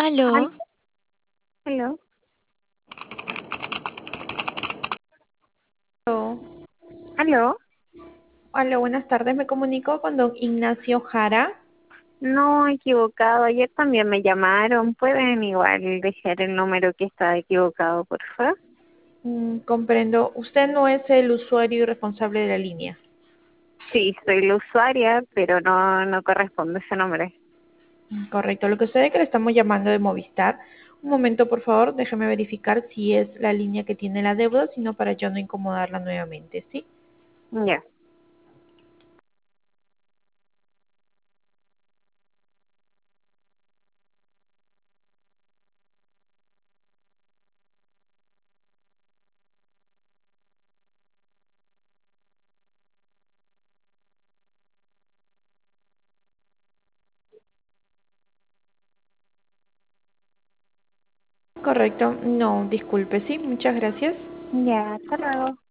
Aló, Aló. Aló. Hola, buenas tardes. Me comunico con don Ignacio Jara. No, equivocado. Ayer también me llamaron. Pueden igual dejar el número que está equivocado, por favor. Comprendo. Usted no es el usuario y responsable de la línea. Sí, soy la usuaria, pero no corresponde ese nombre. Correcto. Lo que sucede es que le estamos llamando de Movistar. Un momento, por favor. Déjeme verificar si es la línea que tiene la deuda, sino para yo no incomodarla nuevamente, ¿sí? Ya. Correcto. No, disculpe, sí. Muchas gracias. Ya, hasta luego.